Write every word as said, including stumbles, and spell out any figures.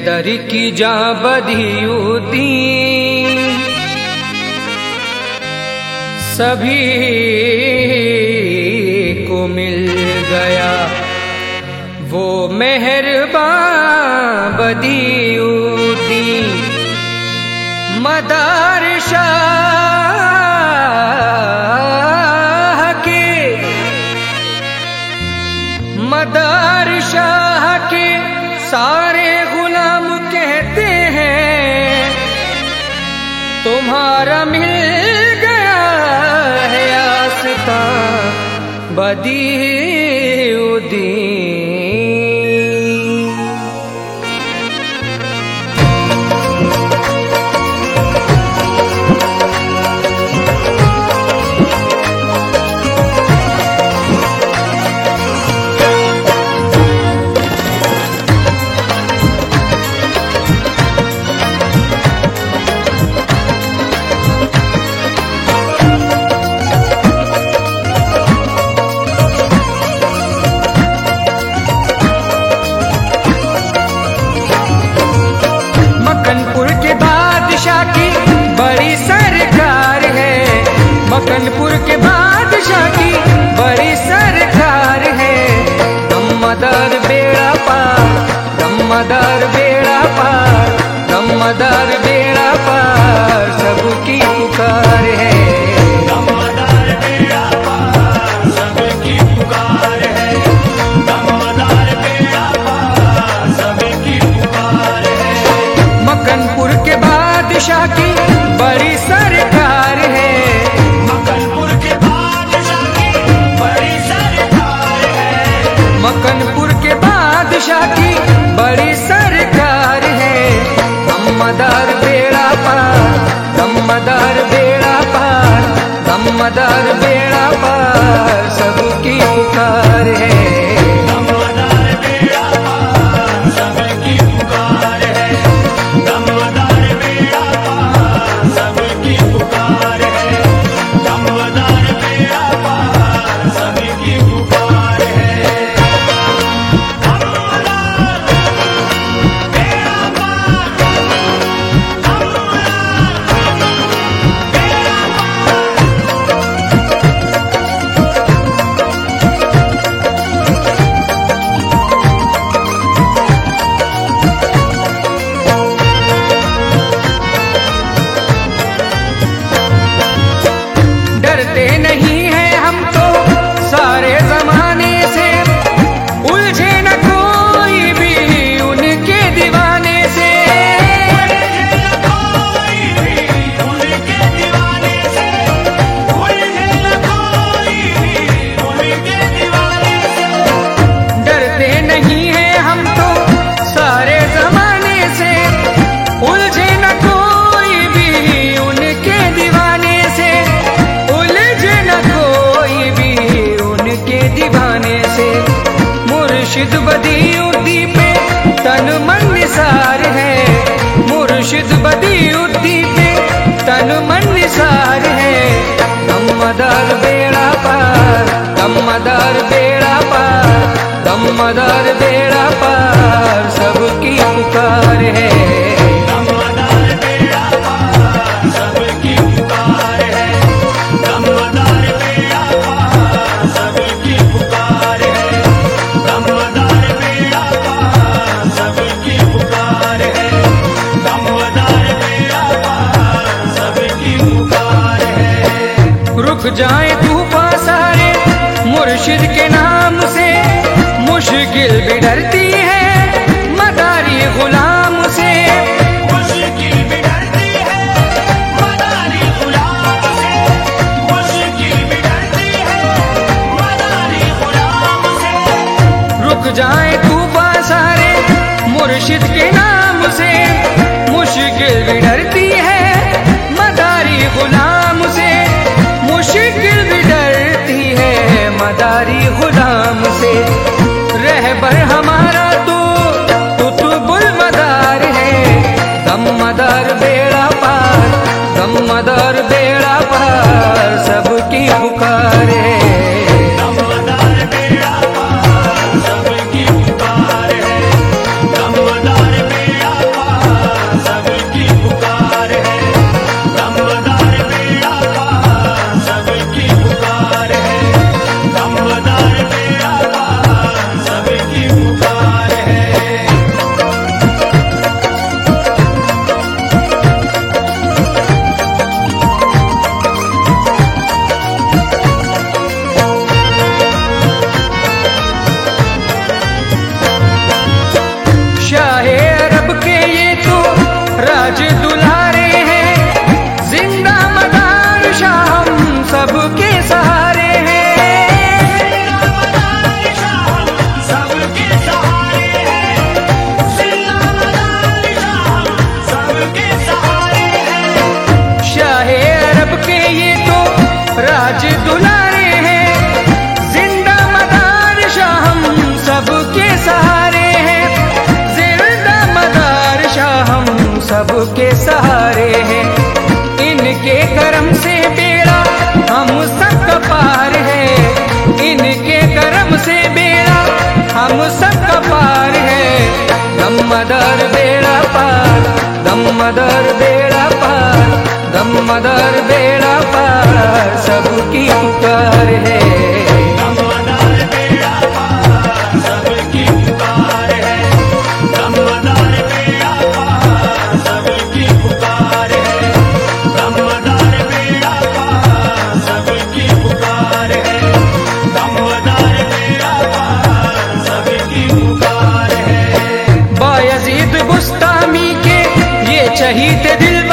दर की जा बदियूती सभी को मिल गया वो मेहरबान बदियूती। मदार शाह के मदार शाह के सारे गुलाम कहते हैं तुम्हारा मिल गया है आस्था बदियूद्दीन। मक्कनपुर के बादशाह की बड़ी सरकार है, मक्कनपुर के बादशाह की बड़ी सरकार है। दमदार बेड़ा पार दमदार बेड़ा पार दमदार बेड़ा पार सबकी पुकार है। दमदार बेड़ा पार सबकी पुकार है, दमदार बेड़ा पार सबकी पुकार है। मक्कनपुर के बादशाह की बड़ी सरकार है, मक्कनपुर के बादशाह की बड़ी सरकार है, मक्कनपुर के बादशाह की बड़ी सरकार है। दमदार बेड़ा पार दमदार बेड़ा पार दमदार बेड़ा पार सबकी पुकार है। दमदार बेड़ा पार सबकी पुकार है, दमदार बेड़ा पार सबकी पुकार है, दमदार बेड़ा पार सबकी पुकार है। डरते नहीं हैं हम तो सारे जमाने से, उलझे न कोई भी उनके दीवाने से। कोई भी उनके दीवाने से, उलझे न कोई भी उनके दीवाने से। डरते नहीं हैं हम तो सारे जमाने से, उलझे न कोई भी उनके दीवाने से, उलझे न कोई भी उनके दीवाने से। मुर्शिद बदियूद्दीन पे तन मन निसार है, मुर्शिद बदियूद्दीन पे तन मन निसार है। दमदार बेड़ा पार दमदार बेड़ा पार दमदार बेड़ा पार सबकी पुकार है। दमदार बेड़ा पार सबकी पुकार है, दमदार बेड़ा पार सबकी पुकार है, दमदार बेड़ा पार सबकी पुकार है, दमदार बेड़ा पार सबकी पुकार है। रुक जाए तूफान सारे मुर्शिद के नाम से, मुश्किल भी डरती है मदारी गुलाम से। मुश्किल भी डरती है मदारी गुलाम से, मुश्किल भी डरती है मदारी गुलाम से। रुक जाए तूफान सारे मुर्शिद के नाम से, मुश्किल भी डरती है मदारी गुलाम से, मुश्किल भी डरती है मदारी गुलाम से। रहबर हमारा तो कुतुबुल मदार है, दमदार बेड़ा पार दमदार बेड़ा पार सबकी पुकार है। दमदार बेड़ा पार सबकी पुकार है, दमदार बेड़ा सबके सहारे हैं। इनके करम से बेड़ा हम सबका पार है, इनके करम से बेड़ा हम सबका पार है। दमदर बेड़ा पार, दमदर बेड़ा पार, दमदर बेड़ा पार सबकी पुकार है। दमदार बेड़ा पार सबकी पुकार है, दमदार बेड़ा पार सबकी पुकार है, दमदार बेड़ा पार सबकी पुकार है, दमदार बेड़ा पार सबकी पुकार है। बायजीद बुस्तामी के ये शहीद दिल